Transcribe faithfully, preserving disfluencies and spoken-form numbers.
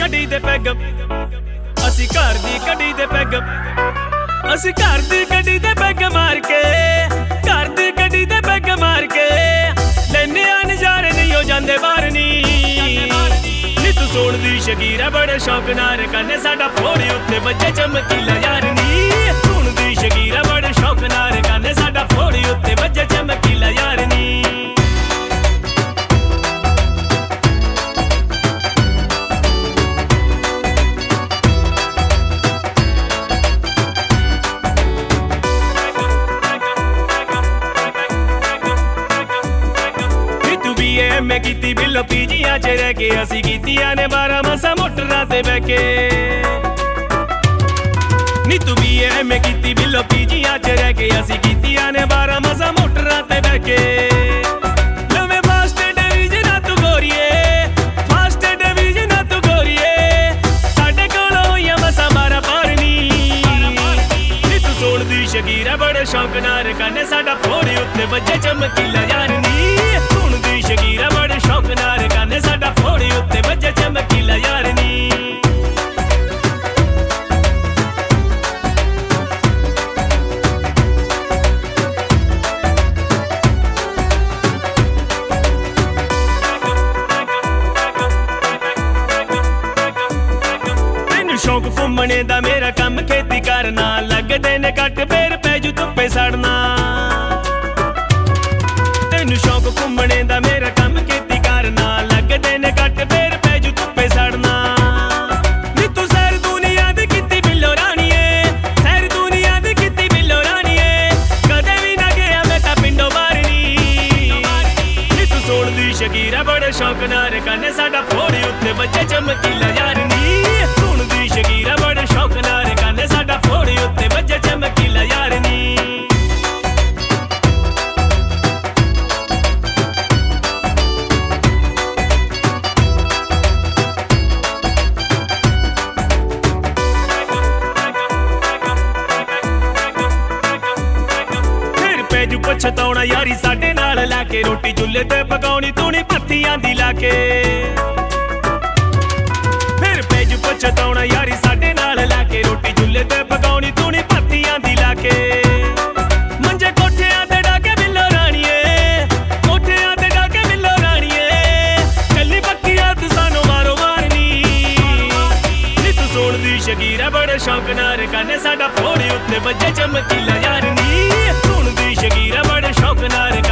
ਗੱਡੀ ਦੇ ਪੈਗ ਅਸੀਂ ਘਰ ਦੀ ਗੱਡੀ ਦੇ ਪੈਗ ਅਸੀਂ ਘਰ ਦੀ ਗੱਡੀ ਦੇ ਪੈਗ ਮਾਰ ਕੇ ਘਰ ਦੀ ਗੱਡੀ ਦੇ ਪੈਗ ਮਾਰ ਕੇ ਲੈਨੇ ਆ ਨਜ਼ਾਰੇ ਨਹੀਂ ਹੋ ਜਾਂਦੇ ਬਾਹਰ ਨੀ ਨੀ ਤੂੰ ਸੋਣ ਦੀ ਸ਼ਕੀਰਾ ਬੜੇ ਸ਼ੌਕ ਨਾਲ ਕੰਨੇ ਸਾਡਾ ਫੋੜੀ ਉੱਤੇ ਵੱਜੇ ਚਮਕੀਲਾ ਯਾਰ ਨੀ ਸੋਣ ਦੀ ਸ਼ਕੀਰਾ ਬੜੇ ਸ਼ੌਕ ਨਾਲ ਕੰਨੇ ਸਾਡਾ ਫੋੜੀ ਉੱਤੇ ਵੱਜੇ ਚਮਕੀਲਾ ਯਾਰ ਨੀ ਮੈਂ ਕੀਤੀ ਬਿੱਲੋ ਪੀਜੀਆਂ ਚ ਰਹਿ ਕੇ ਅਸੀਂ ਕੀਤੀਆਂ ਨੇ ਬਾਰਾਂ ਮਸਾਂ ਮੋਟਰਾਂ ਤੇ ਬਹਿ ਕੇ ਨੀ ਤੂੰ ਵੀ ਐਵੇਂ ਕੀਤੀ ਬਿੱਲੋ ਪੀਜੀਆਂ ਚ ਰਹਿ ਕੇ ਅਸੀਂ ਕੀਤੀਆਂ ਨੇ ਬਾਰਾਂ ਮਸਾਂ ਮੋਟਰਾਂ ਤੇ ਬਹਿ ਕੇ ਲਵੇਂ ਫਾਸਟ ਡਿਵੀਜ਼ਨ ਤੂੰ ਗੋਰੀਏ ਫਾਸਟ ਡਿਵੀਜ਼ਨ ਤੂੰ ਗੋਰੀਏ ਸਾਡੇ ਕੋਲ ਹੋਈਆਂ ਮਸਾਂ ਬਾਰਾਂ ਪਾਰਨੀ ਨੀ ਤੂੰ ਸੋਣ ਦੀ ਸ਼ਕੀਰਾ ਬੜੇ ਸ਼ੌਕ ਨਾਲ ਕੰਨੇ ਸਾਡਾ ਫੋੜੀ ਉੱਤੇ ਵੱਜੇ ਚਮਕੀਲਾ ਯਾਰ ਨੀ ਸੋਣ ਦੀ ਸ਼ਕੀਰਾ ਬੜੇ ਸ਼ੌਕ ਨਾਲ ਕੰਨੇ ਸਾਡਾ ਫੋੜੀ ਉੱਤੇ ਵੱਜੇ ਚਮਕੀਲਾ ਯਾਰ ਨੀ ਤੈਨੂੰ ਸ਼ੌਕ ਘੁੰਮਣੇ ਦਾ ਮੇਰਾ ਕੰਮ ਖੇਤੀ ਕਰਨਾ ਲੱਗਦੇ ਨੇ ਕੱਟ ਫੇਰ ਪੈ ਜੂ ਧੁੱਪੇ ਸੜਨਾ ਤੈਨੂੰ ਸ਼ੌਕ ਘੁੰਮਣੇ ਦਾ ਮੇਰਾ ਕੰਮ ਖੇਤੀ ਕਰਨਾ ਲੱਗਦੇ ਨੇ ਕੱਟ ਫੇਰ ਪੈ ਜੂ ਧੁੱਪੇ ਸੜਨਾ ਨੀ ਤੂੰ ਸੈਰ ਦੁਨੀਆ ਦੀ ਕੀਤੀ ਬਿੱਲੋ ਰਾਣੀਏ ਸੈਰ ਦੁਨੀਆ ਦੀ ਕੀਤੀ ਬਿੱਲੋ ਰਾਣੀਏ ਕਦੇ ਵੀ ਨਾ ਗਿਆ ਮੈਂ ਤਾਂ ਪਿੰਡੋਂ ਬਾਹਰ ਨੀ ਨੀ ਤੂੰ ਸੋਣ ਦੀ ਸ਼ਕੀਰਾ ਬੜੇ ਸ਼ੌਕ ਨਾਲ ਕੰਨੇ ਸਾਡਾ ਫੋੜੀ ਉੱਤੇ ਵੱਜੇ ਚਮਕੀਲਾ ਯਾਰ ਨੀ ਸੋਣ ਦੀ ਸ਼ਕੀਰਾ ਬੜੇ ਸ਼ੌਕ ਨਾਲ ਕੰਨੇ ਸਾਡਾ ਫੋੜੀ ਉੱਤੇ ਵੱਜੇ ਚਮਕੀਲਾ ਯਾਰ ਨੀ ਪਛਤਾਉਣਾ ਯਾਰੀ ਸਾਡੇ ਨਾਲ ਲਾ ਕੇ ਰੋਟੀ ਚੁੱਲ੍ਹੇ ਤੇ ਪਕਾਉਣੀ ਤੂਣੀ ਪੱਤੀਆਂ ਦੀ ਲਾ ਕੇ ਫਿਰ ਪੈਜੂ ਪਛਤਾਉਣਾ ਯਾਰੀ ਸਾਡੇ ਨਾਲ ਲਾ ਕੇ ਰੋਟੀ ਚੁੱਲ੍ਹੇ ਤੇ ਪਕਾਉਣੀ ਤੂਣੀ ਪੱਤੀਆਂ ਦੀ ਲਾ ਕੇ ਮੰਜੇ ਕੋਠਿਆਂ ਤੇ ਡਾ ਕੇ ਬਿੱਲੋ ਰਾਣੀਏ ਕੋਠਿਆਂ ਤੇ ਡਾ ਕੇ ਬਿੱਲੋ ਰਾਣੀਏ ਕੱਲੀ ਪੱਕੀਆਂ ਤੂੰ ਸਾਨੂੰ ਮਾਰੋ ਮਾਰਨੀ ਨੀ ਤੂੰ ਸੋਣ ਦੀ ਸ਼ਕੀਰਾ ਬੜੇ ਸ਼ੌਕ ਨਾਲ ਕੰਨੇ ਸਾਡਾ ਫੋੜੀ ਉੱਤੇ ਵੱਜੇ ਚਮਕੀਲਾ ਯਾਰ ਨੀ ਸੋਣ ਦੀ ਸ਼ਕੀਰਾ ਬੜੇ ਸ਼ੌਕ ਨਾਲ